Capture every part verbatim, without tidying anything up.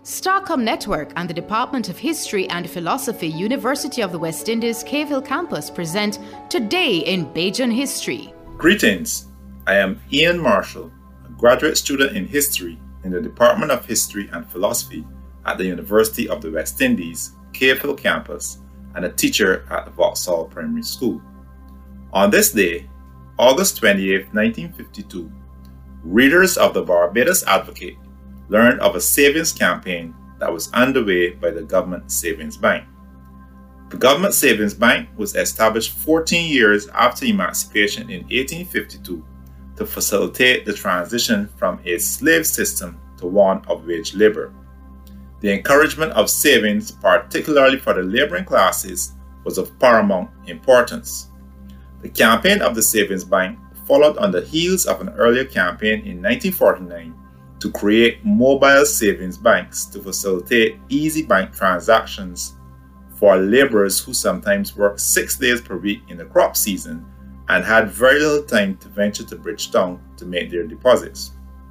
Starcom Network and the Department of History and Philosophy, University of the West Indies, Cave Hill Campus present Today in Bajan History. Greetings, I am Ian Marshall, a graduate student in history in the Department of History and Philosophy at the University of the West Indies, Cave Hill Campus, and a teacher at the Vauxhall Primary School. On this day, August twenty-eighth, nineteen fifty-two, readers of the Barbados Advocate learned of a savings campaign that was underway by the Government Savings Bank. The Government Savings Bank was established fourteen years after emancipation in eighteen fifty-two to facilitate the transition from a slave system to one of wage labor. The encouragement of savings, particularly for the laboring classes, was of paramount importance. The campaign of the Savings Bank followed on the heels of an earlier campaign in nineteen forty-nine to create mobile savings banks to facilitate easy bank transactions for laborers who sometimes worked six days per week in the crop season and had very little time to venture to Bridgetown to make their deposits.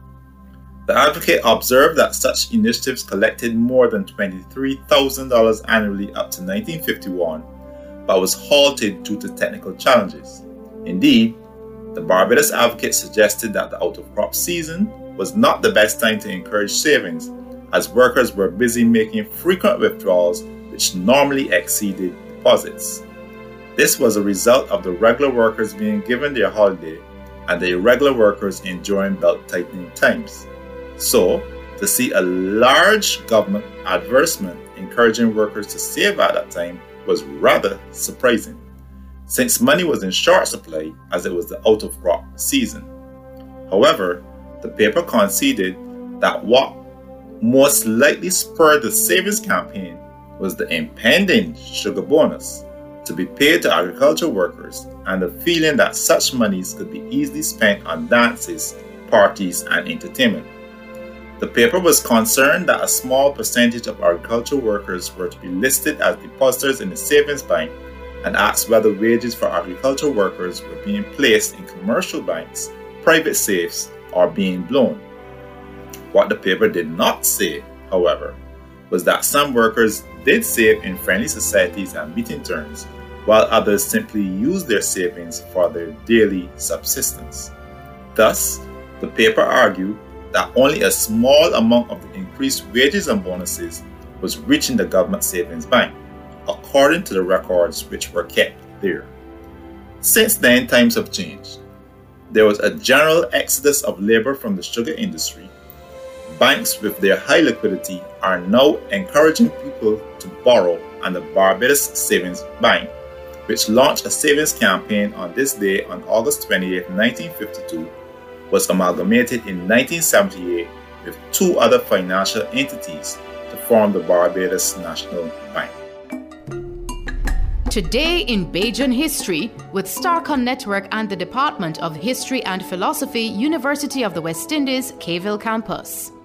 The Advocate observed that such initiatives collected more than twenty-three thousand dollars annually up to nineteen fifty-one, but was halted due to technical challenges. Indeed, the Barbados Advocate suggested that the out-of-crop season was not the best time to encourage savings, as workers were busy making frequent withdrawals which normally exceeded deposits. This was a result of the regular workers being given their holiday and the irregular workers enjoying belt-tightening times. So, to see a large government advertisement encouraging workers to save at that time was rather surprising, since money was in short supply as it was the out-of-crop season. However, the paper conceded that what most likely spurred the savings campaign was the impending sugar bonus to be paid to agriculture workers and the feeling that such monies could be easily spent on dances, parties, and entertainment. The paper was concerned that a small percentage of agricultural workers were to be listed as depositors in the savings bank and asked whether wages for agricultural workers were being placed in commercial banks, private safes, or being blown. What the paper did not say, however, was that some workers did save in friendly societies and meeting turns, while others simply used their savings for their daily subsistence. Thus, the paper argued that only a small amount of the increased wages and bonuses was reaching the government savings bank, according to the records which were kept there. Since then, times have changed. There was a general exodus of labor from the sugar industry. Banks with their high liquidity are now encouraging people to borrow, and the Barbados Savings Bank, which launched a savings campaign on this day on August twenty-eighth, nineteen fifty-two, was amalgamated in nineteen seventy-eight with two other financial entities to form the Barbados National Bank. Today in Bajan History with Starcom Network and the Department of History and Philosophy, University of the West Indies, Cave Hill Campus.